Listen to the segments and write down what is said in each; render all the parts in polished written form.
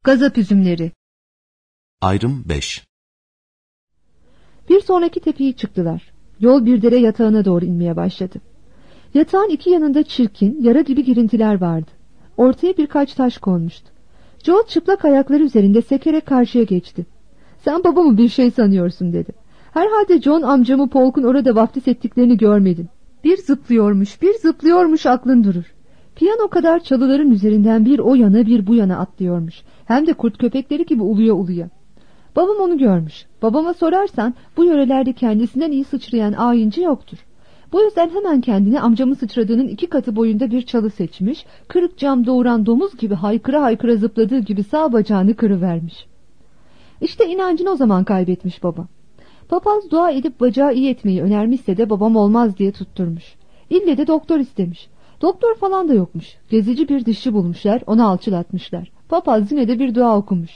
Gazap üzümleri. Ayrım 5. Bir sonraki tepeyi çıktılar. Yol bir dere yatağına doğru inmeye başladı. Yatağın iki yanında çirkin, yara gibi girintiler vardı. Ortaya birkaç taş konmuştu. Joel çıplak ayakları üzerinde sekerek karşıya geçti. "Sen babamı bir şey sanıyorsun," dedi. "Herhalde John amcamı Polk'un orada vaftiz ettiklerini görmedin. Bir zıplıyormuş aklın durur. Piyano kadar çalıların üzerinden bir o yana bir bu yana atlıyormuş. Hem de kurt köpekleri gibi uluya. Babam onu görmüş. Babama sorarsan bu yörelerde kendisinden iyi sıçrayan ayinci yoktur. Bu yüzden hemen kendine amcamın sıçradığının 2 katı boyunda bir çalı seçmiş, kırık cam doğuran domuz gibi haykıra haykıra zıpladığı gibi sağ bacağını kırıvermiş." İşte inancını o zaman kaybetmiş baba. Papaz dua edip bacağı iyi etmeyi önermişse de babam olmaz diye tutturmuş. İlle de doktor istemiş. Doktor falan da yokmuş. Gezici bir dişçi bulmuşlar, onu alçılatmışlar. Papaz yine de bir dua okumuş.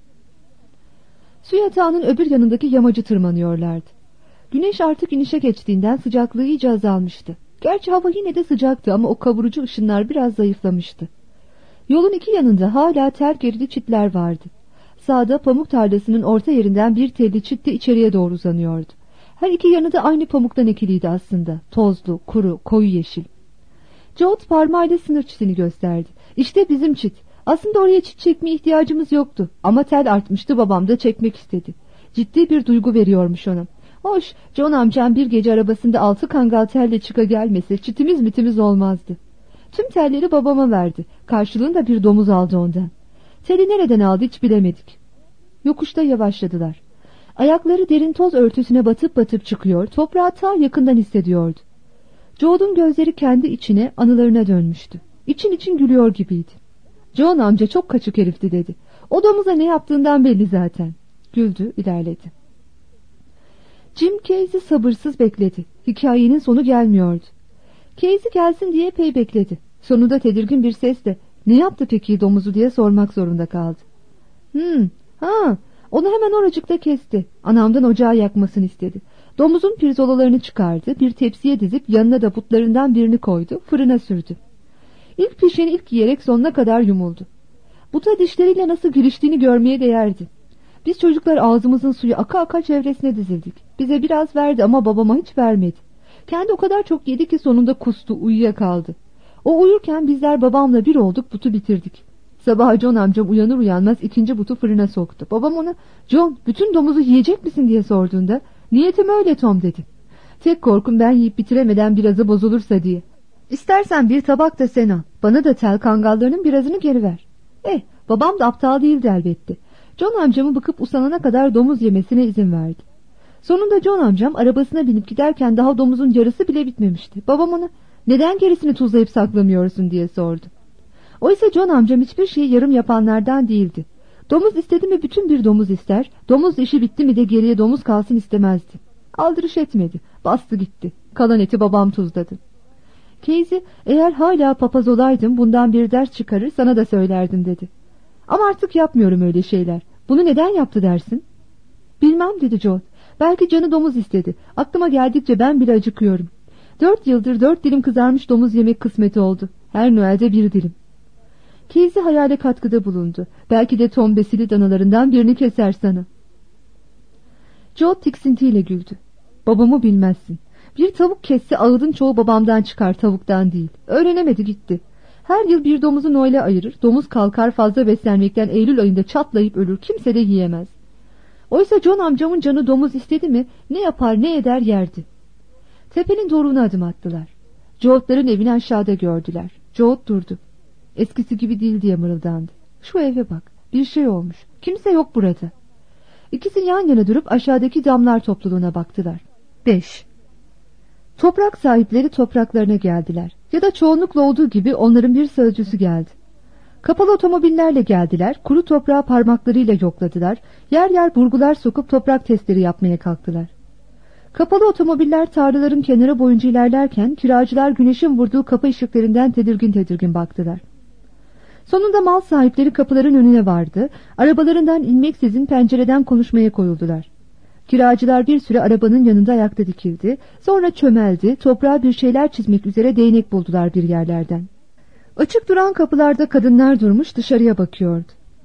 Su yatağının öbür yanındaki yamacı tırmanıyorlardı. Güneş artık inişe geçtiğinden sıcaklığı iyice azalmıştı. Gerçi hava yine de sıcaktı ama o kavurucu ışınlar biraz zayıflamıştı. Yolun iki yanında hala terk edildi çitler vardı. Sağda pamuk tarlasının orta yerinden bir telli çit de içeriye doğru uzanıyordu. Her iki yanı da aynı pamuktan ekiliydi aslında. Tozlu, kuru, koyu yeşil. George parmağıyla sınır çitini gösterdi. "İşte bizim çit. Aslında oraya çit çekmeye ihtiyacımız yoktu. Ama tel artmıştı, babam da çekmek istedi. Ciddi bir duygu veriyormuş ona. Hoş, John amcam bir gece arabasında 6 kangal telle çıka gelmese çitimiz mitimiz olmazdı. Tüm telleri babama verdi. Karşılığında bir domuz aldı ondan. Teli nereden aldı hiç bilemedik." Yokuşta yavaşladılar. Ayakları derin toz örtüsüne batıp batıp çıkıyor, toprağı ta yakından hissediyordu. Joe'nun gözleri kendi içine, anılarına dönmüştü. İçin için gülüyor gibiydi. "John amca çok kaçık herifti," dedi. "O domuza ne yaptığından belli zaten." Güldü, ilerledi. Jim Casey sabırsız bekledi. Hikayenin sonu gelmiyordu. Casey gelsin diye epey bekledi. Sonunda tedirgin bir sesle "Ne yaptı peki domuzu?" diye sormak zorunda kaldı. Onu hemen oracıkta kesti. Anamdan ocağı yakmasını istedi. Domuzun pirzolalarını çıkardı, bir tepsiye dizip yanına da butlarından birini koydu, fırına sürdü. İlk pişeni ilk yiyerek sonuna kadar yumuldu. Buta dişleriyle nasıl giriştiğini görmeye değerdi. Biz çocuklar ağzımızın suyu aka aka çevresine dizildik. Bize biraz verdi ama babama hiç vermedi. Kendi o kadar çok yedi ki sonunda kustu, uyuyakaldı. O uyurken bizler babamla bir olduk, butu bitirdik. Sabah John amcam uyanır uyanmaz 2. butu fırına soktu. Babam ona "John, bütün domuzu yiyecek misin?" diye sorduğunda "Niyetim öyle Tom," dedi. "Tek korkum ben yiyip bitiremeden birazı bozulursa diye. İstersen bir tabak da sen al. Bana da tel kangallarının birazını geri ver." Babam da aptal değildi elbette. John amcamı bıkıp usanana kadar domuz yemesine izin verdi. Sonunda John amcam arabasına binip giderken daha domuzun yarısı bile bitmemişti. Babam ona "Neden gerisini tuzlayıp saklamıyorsun?" diye sordu. Oysa John amcam hiçbir şeyi yarım yapanlardan değildi. Domuz istedi mi bütün bir domuz ister, domuz işi bitti mi de geriye domuz kalsın istemezdi. Aldırış etmedi, bastı gitti. Kalan eti babam tuzladı. Casey, "Eğer hala papaz olaydım bundan bir ders çıkarır sana da söylerdim," dedi. "Ama artık yapmıyorum öyle şeyler. Bunu neden yaptı dersin?" "Bilmem," dedi John. "Belki canı domuz istedi. Aklıma geldikçe ben bile acıkıyorum. 4 yıldır 4 dilim kızarmış domuz yemek kısmeti oldu. Her Noel'de bir dilim." Casey hayale katkıda bulundu. "Belki de Tom besili danalarından birini keser sana." Joe tiksintiyle güldü. "Babamı bilmezsin. Bir tavuk kesse ağıdın çoğu babamdan çıkar, tavuktan değil. Öğrenemedi gitti. Her yıl bir domuzu Noel'e ayırır. Domuz kalkar fazla beslenmekten Eylül ayında çatlayıp ölür. Kimse de yiyemez. Oysa John amcamın canı domuz istedi mi ne yapar ne eder yerdi." Tepenin doruğuna adım attılar. Joe'ların evini aşağıda gördüler. Joe durdu. "Eskisi gibi değil," diye mırıldandı. "Şu eve bak, bir şey olmuş. Kimse yok burada." İkisi yan yana durup aşağıdaki damlar topluluğuna baktılar. 5. Toprak sahipleri topraklarına geldiler. Ya da çoğunlukla olduğu gibi onların bir sözcüsü geldi. Kapalı otomobillerle geldiler, kuru toprağı parmaklarıyla yokladılar, yer yer burgular sokup toprak testleri yapmaya kalktılar. Kapalı otomobiller tarlaların kenarı boyunca ilerlerken kiracılar güneşin vurduğu kapı ışıklarından tedirgin tedirgin baktılar. Sonunda mal sahipleri kapıların önüne vardı, arabalarından inmeksizin pencereden konuşmaya koyuldular. Kiracılar bir süre arabanın yanında ayakta dikildi, sonra çömeldi, toprağa bir şeyler çizmek üzere değnek buldular bir yerlerden. Açık duran kapılarda kadınlar durmuş dışarıya bakıyordu.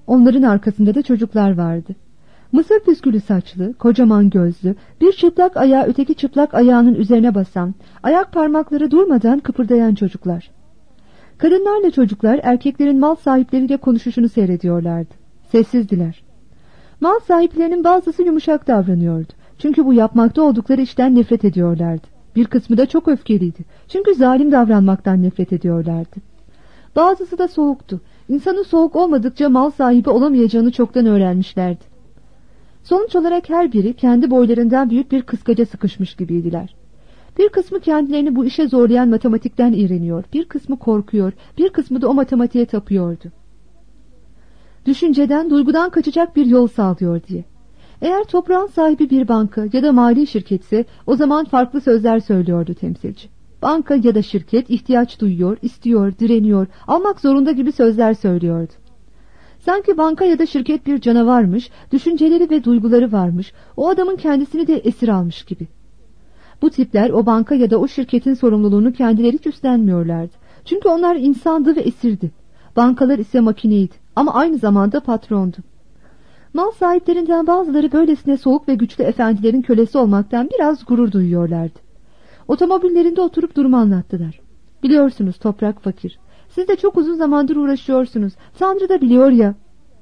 Onların arkasında da çocuklar vardı. Mısır püskülü saçlı, kocaman gözlü, bir çıplak ayağı öteki çıplak ayağının üzerine basan, ayak parmakları durmadan kıpırdayan çocuklar. Kadınlarla çocuklar erkeklerin mal sahipleriyle konuşuşunu seyrediyorlardı. Sessizdiler. Mal sahiplerinin bazısı yumuşak davranıyordu. Çünkü bu yapmakta oldukları işten nefret ediyorlardı. Bir kısmı da çok öfkeliydi. Çünkü zalim davranmaktan nefret ediyorlardı. Bazısı da soğuktu. İnsanın soğuk olmadıkça mal sahibi olamayacağını çoktan öğrenmişlerdi. Sonuç olarak her biri kendi boylarından büyük bir kıskaca sıkışmış gibiydiler. Bir kısmı kendilerini bu işe zorlayan matematikten iğreniyor, bir kısmı korkuyor, bir kısmı da o matematiğe tapıyordu. Düşünceden, duygudan kaçacak bir yol sağlıyor diye. Eğer toprağın sahibi bir banka ya da mali şirketse o zaman farklı sözler söylüyordu temsilci. Banka ya da şirket ihtiyaç duyuyor, istiyor, direniyor, almak zorunda gibi sözler söylüyordu. Sanki banka ya da şirket bir canavarmış, düşünceleri ve duyguları varmış, o adamın kendisini de esir almış gibi. Bu tipler o banka ya da o şirketin sorumluluğunu kendileri hiç üstlenmiyorlardı. Çünkü onlar insandı ve esirdi. Bankalar ise makineydi ama aynı zamanda patrondu. Mal sahiplerinden bazıları böylesine soğuk ve güçlü efendilerin kölesi olmaktan biraz gurur duyuyorlardı. Otomobillerinde oturup durumu anlattılar. Biliyorsunuz toprak fakir. Siz de çok uzun zamandır uğraşıyorsunuz. Tanrı da biliyor ya.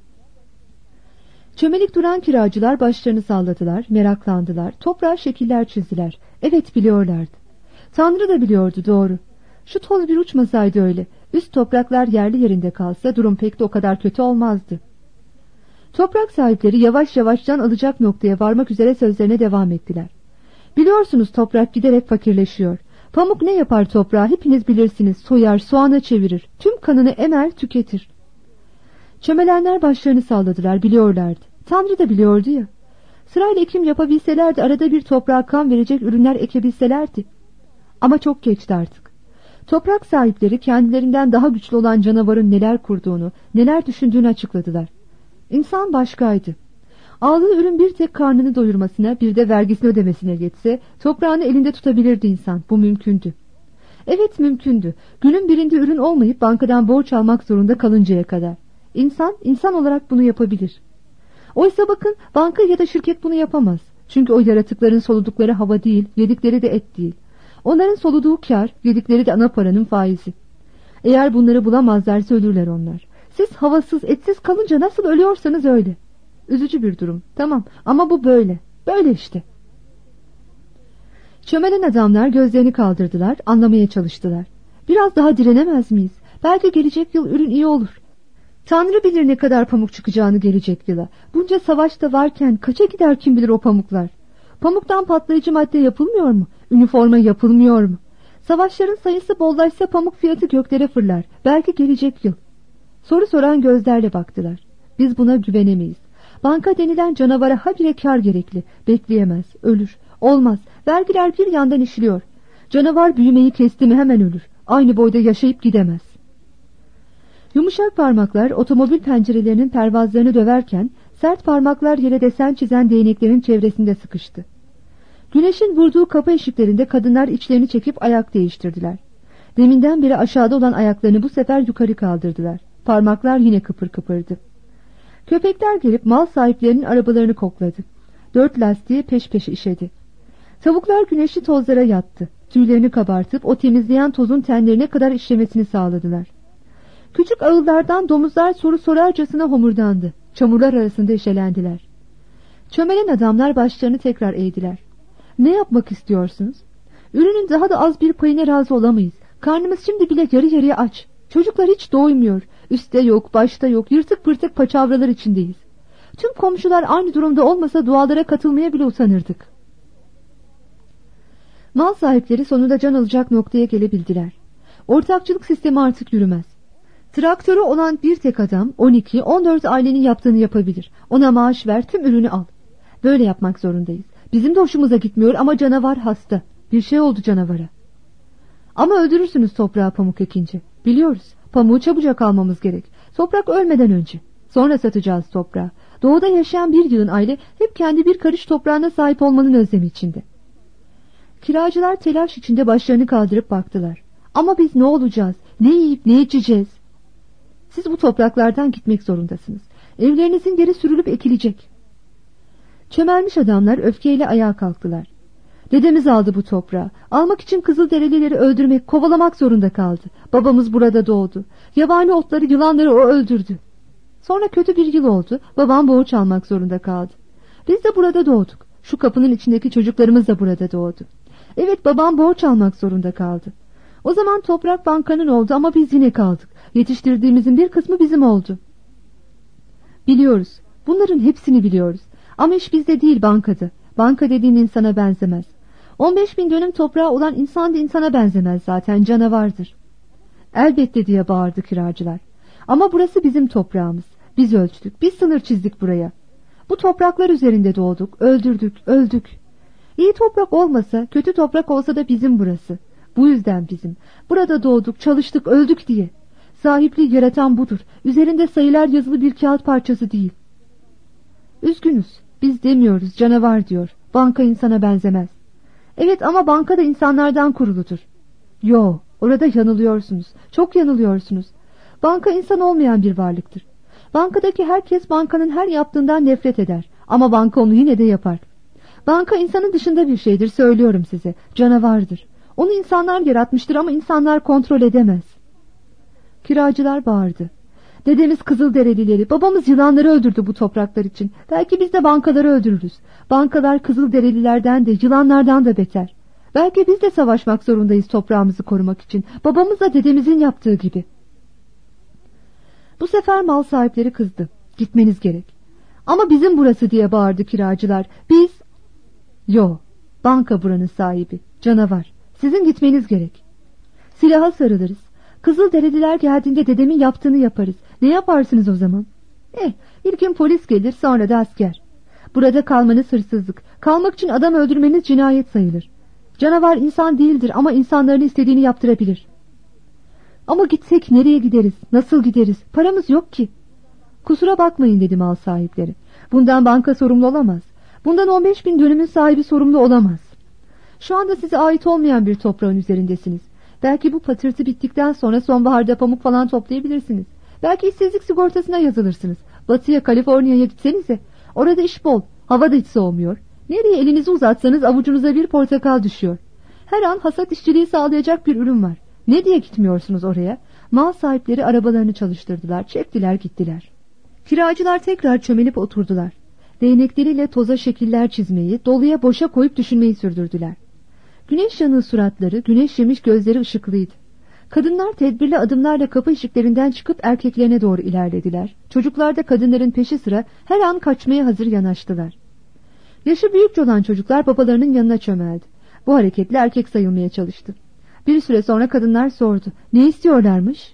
Çömelik duran kiracılar başlarını salladılar, meraklandılar, toprağa şekiller çizdiler. Evet biliyorlardı. Tanrı da biliyordu doğru. Şu toz bir uçmasaydı öyle. Üst topraklar yerli yerinde kalsa durum pek de o kadar kötü olmazdı. Toprak sahipleri yavaş yavaş can alacak noktaya varmak üzere sözlerine devam ettiler. Biliyorsunuz toprak giderek fakirleşiyor. Pamuk ne yapar toprağa hepiniz bilirsiniz. Soyar, soğana çevirir. Tüm kanını emer, tüketir. Çömelenler başlarını salladılar, biliyorlardı. Tanrı da biliyordu ya. Sırayla ekim yapabilselerdi, arada bir toprağa kan verecek ürünler ekebilselerdi. Ama çok geçti artık. Toprak sahipleri kendilerinden daha güçlü olan canavarın neler kurduğunu, neler düşündüğünü açıkladılar. İnsan başkaydı. Aldığı ürün bir tek karnını doyurmasına, bir de vergisini ödemesine yetse, toprağını elinde tutabilirdi insan. Bu mümkündü. Evet mümkündü. Günün birinde ürün olmayıp bankadan borç almak zorunda kalıncaya kadar. İnsan olarak bunu yapabilir. Oysa bakın, banka ya da şirket bunu yapamaz. Çünkü o yaratıkların soludukları hava değil, yedikleri de et değil. Onların soluduğu kar, yedikleri de ana paranın faizi. Eğer bunları bulamazlarsa ölürler onlar. Siz havasız, etsiz kalınca nasıl ölüyorsanız öyle. Üzücü bir durum, tamam, ama bu böyle. Böyle işte. Çömelen adamlar gözlerini kaldırdılar, anlamaya çalıştılar. Biraz daha direnemez miyiz? Belki gelecek yıl ürün iyi olur. Tanrı bilir ne kadar pamuk çıkacağını gelecek yıla. Bunca savaşta varken kaça gider kim bilir o pamuklar? Pamuktan patlayıcı madde yapılmıyor mu? Üniforma yapılmıyor mu? Savaşların sayısı bollaşsa pamuk fiyatı göklere fırlar. Belki gelecek yıl. Soru soran gözlerle baktılar. Biz buna güvenemeyiz. Banka denilen canavara habire kar gerekli. Bekleyemez, ölür. Olmaz, vergiler bir yandan işliyor. Canavar büyümeyi kesti mi hemen ölür. Aynı boyda yaşayıp gidemez. Yumuşak parmaklar otomobil pencerelerinin pervazlarını döverken, sert parmaklar yere desen çizen değneklerin çevresinde sıkıştı. Güneşin vurduğu kapı eşiklerinde kadınlar içlerini çekip ayak değiştirdiler. Deminden beri aşağıda olan ayaklarını bu sefer yukarı kaldırdılar. Parmaklar yine kıpır kıpırdı. Köpekler gelip mal sahiplerinin arabalarını kokladı. 4 lastiği peş peşe işedi. Tavuklar güneşli tozlara yattı. Tüylerini kabartıp o temizleyen tozun tenlerine kadar işlemesini sağladılar. Küçük ağıllardan domuzlar soru sorarcasına homurdandı. Çamurlar arasında eşelendiler. Çömelen adamlar başlarını tekrar eğdiler. Ne yapmak istiyorsunuz? Ürünün daha da az bir payına razı olamayız. Karnımız şimdi bile yarı yarıya aç. Çocuklar hiç doymuyor. Üstte yok, başta yok, yırtık pırtık paçavralar içindeyiz. Tüm komşular aynı durumda olmasa dualara katılmaya bile utanırdık. Mal sahipleri sonunda can alacak noktaya gelebildiler. Ortakçılık sistemi artık yürümez. Traktörü olan bir tek adam 12-14 ailenin yaptığını yapabilir. Ona maaş ver, tüm ürünü al. Böyle yapmak zorundayız. Bizim de hoşumuza gitmiyor ama canavar hasta. Bir şey oldu canavara. Ama öldürürsünüz toprağa pamuk ekince. Biliyoruz. Pamuğu çabucak almamız gerek. Toprak ölmeden önce. Sonra satacağız toprağı. Doğuda yaşayan bir yığın aile hep kendi bir karış toprağına sahip olmanın özlemi içinde. Kiracılar telaş içinde başlarını kaldırıp baktılar. Ama biz ne olacağız? Ne yiyip ne içeceğiz? Siz bu topraklardan gitmek zorundasınız. Evlerinizin geri sürülüp ekilecek. Çömelmiş adamlar öfkeyle ayağa kalktılar. Dedemiz aldı bu toprağı. Almak için Kızılderilileri öldürmek, kovalamak zorunda kaldı. Babamız burada doğdu. Yabani otları, yılanları o öldürdü. Sonra kötü bir yıl oldu. Babam borç almak zorunda kaldı. Biz de burada doğduk. Şu kapının içindeki çocuklarımız da burada doğdu. Evet, babam borç almak zorunda kaldı. O zaman toprak bankanın oldu ama biz yine kaldık. Yetiştirdiğimizin bir kısmı bizim oldu. Biliyoruz. Bunların hepsini biliyoruz. Ama iş bizde değil, bankada. Banka dediğin insana benzemez. 15.000 dönüm toprağı olan insan da insana benzemez zaten, canavardır. Elbette diye bağırdı kiracılar. Ama burası bizim toprağımız. Biz ölçtük, biz sınır çizdik buraya. Bu topraklar üzerinde doğduk, öldürdük, öldük. İyi toprak olmasa, kötü toprak olsa da bizim burası. Bu yüzden bizim. Burada doğduk, çalıştık, öldük diye. Sahipliği yaratan budur. Üzerinde sayılar yazılı bir kağıt parçası değil. Üzgünüz. Biz demiyoruz, canavar diyor. Banka insana benzemez. Evet, ama banka da insanlardan kuruludur. Yo, orada yanılıyorsunuz. Çok yanılıyorsunuz. Banka insan olmayan bir varlıktır. Bankadaki herkes bankanın her yaptığından nefret eder. Ama banka onu yine de yapar. Banka insanın dışında bir şeydir, söylüyorum size. Canavardır. Onu insanlar yaratmıştır ama insanlar kontrol edemez. Kiracılar bağırdı. Dedemiz Kızılderilileri, babamız yılanları öldürdü bu topraklar için. Belki biz de bankaları öldürürüz. Bankalar Kızılderililerden de, yılanlardan da beter. Belki biz de savaşmak zorundayız toprağımızı korumak için. Babamızla dedemizin yaptığı gibi. Bu sefer mal sahipleri kızdı. Gitmeniz gerek. Ama bizim burası diye bağırdı kiracılar. Biz... Yo, banka buranın sahibi, canavar. Sizin gitmeniz gerek. Silaha sarılırız. Kızılderililer geldiğinde dedemin yaptığını yaparız. Ne yaparsınız o zaman? İlkin polis gelir, sonra da asker. Burada kalmanız hırsızlık. Kalmak için adam öldürmeniz cinayet sayılır. Canavar insan değildir ama insanların istediğini yaptırabilir. Ama gitsek nereye gideriz? Nasıl gideriz? Paramız yok ki. Kusura bakmayın dedi mal sahipleri. Bundan banka sorumlu olamaz. Bundan 15.000 dönümün sahibi sorumlu olamaz. Şu anda size ait olmayan bir toprağın üzerindesiniz. Belki bu patırtı bittikten sonra sonbaharda pamuk falan toplayabilirsiniz. Belki işsizlik sigortasına yazılırsınız. Batıya, Kaliforniya'ya gitsenize. Orada iş bol. Hava da hiç soğumuyor. Nereye elinizi uzatsanız avucunuza bir portakal düşüyor. Her an hasat işçiliği sağlayacak bir ürün var. Ne diye gitmiyorsunuz oraya? Mal sahipleri arabalarını çalıştırdılar, çektiler gittiler. Kiracılar tekrar çömelip oturdular. Değnekleriyle toza şekiller çizmeyi, doluya boşa koyup düşünmeyi sürdürdüler. Güneş yanığı suratları, güneş yemiş gözleri ışıklıydı. Kadınlar tedbirli adımlarla kapı ışıklarından çıkıp erkeklerine doğru ilerlediler. Çocuklar da kadınların peşi sıra her an kaçmaya hazır yanaştılar. Yaşı büyükçe olan çocuklar babalarının yanına çömeldi. Bu hareketle erkek sayılmaya çalıştı. Bir süre sonra kadınlar sordu. Ne istiyorlarmış?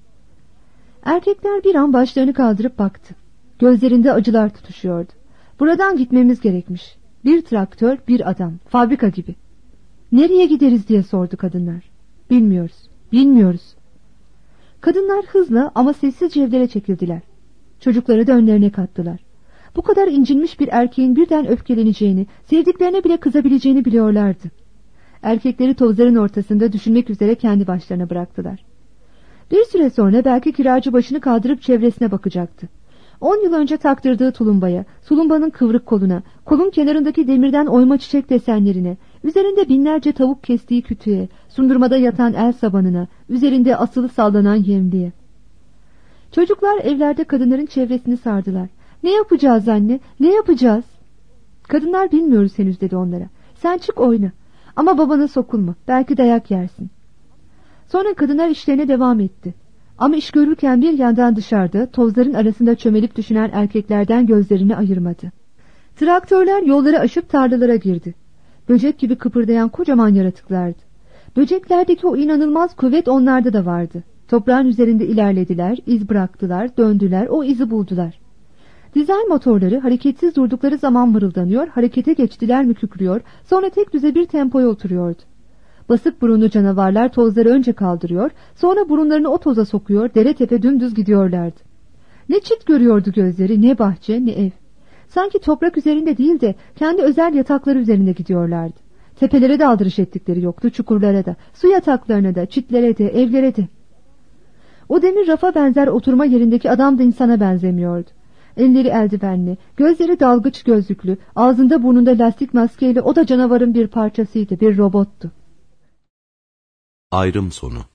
Erkekler bir an başlarını kaldırıp baktı. Gözlerinde acılar tutuşuyordu. Buradan gitmemiz gerekmiş. Bir traktör, bir adam, fabrika gibi. Nereye gideriz diye sordu kadınlar. Bilmiyoruz, bilmiyoruz. Kadınlar hızla ama sessizce evlere çekildiler. Çocukları da önlerine kattılar. Bu kadar incinmiş bir erkeğin birden öfkeleneceğini, sevdiklerine bile kızabileceğini biliyorlardı. Erkekleri tozların ortasında düşünmek üzere kendi başlarına bıraktılar. Bir süre sonra belki kiracı başını kaldırıp çevresine bakacaktı. 10 yıl önce taktırdığı tulumbaya, tulumbanın kıvrık koluna, kolun kenarındaki demirden oyma çiçek desenlerine, üzerinde binlerce tavuk kestiği kütüğe, sundurmada yatan el sabanına, üzerinde asılı sallanan yemliğe. Çocuklar evlerde kadınların çevresini sardılar. Ne yapacağız anne, ne yapacağız? Kadınlar bilmiyoruz henüz dedi onlara. Sen çık oyna. Ama babana sokulma, belki dayak yersin. Sonra kadınlar işlerine devam etti. Ama iş görürken bir yandan dışarıda tozların arasında çömelip düşünen erkeklerden gözlerini ayırmadı. Traktörler yolları aşıp tarlalara girdi. Böcek gibi kıpırdayan kocaman yaratıklardı. Böceklerdeki o inanılmaz kuvvet onlarda da vardı. Toprağın üzerinde ilerlediler, iz bıraktılar, döndüler, o izi buldular. Dizel motorları hareketsiz durdukları zaman mırıldanıyor, harekete geçtiler mi kükrüyor, sonra tek düze bir tempoya oturuyordu. Basık burunlu canavarlar tozları önce kaldırıyor, sonra burunlarını o toza sokuyor, dere tepe dümdüz gidiyorlardı. Ne çit görüyordu gözleri, ne bahçe, ne ev. Sanki toprak üzerinde değil de kendi özel yatakları üzerinde gidiyorlardı. Tepelere de aldırış ettikleri yoktu, çukurlara da, su yataklarına da, çitlere de, evlere de. O demir rafa benzer oturma yerindeki adam da insana benzemiyordu. Elleri eldivenli, gözleri dalgıç gözlüklü, ağzında burnunda lastik maskeyle o da canavarın bir parçasıydı, bir robottu. Ayrım sonu.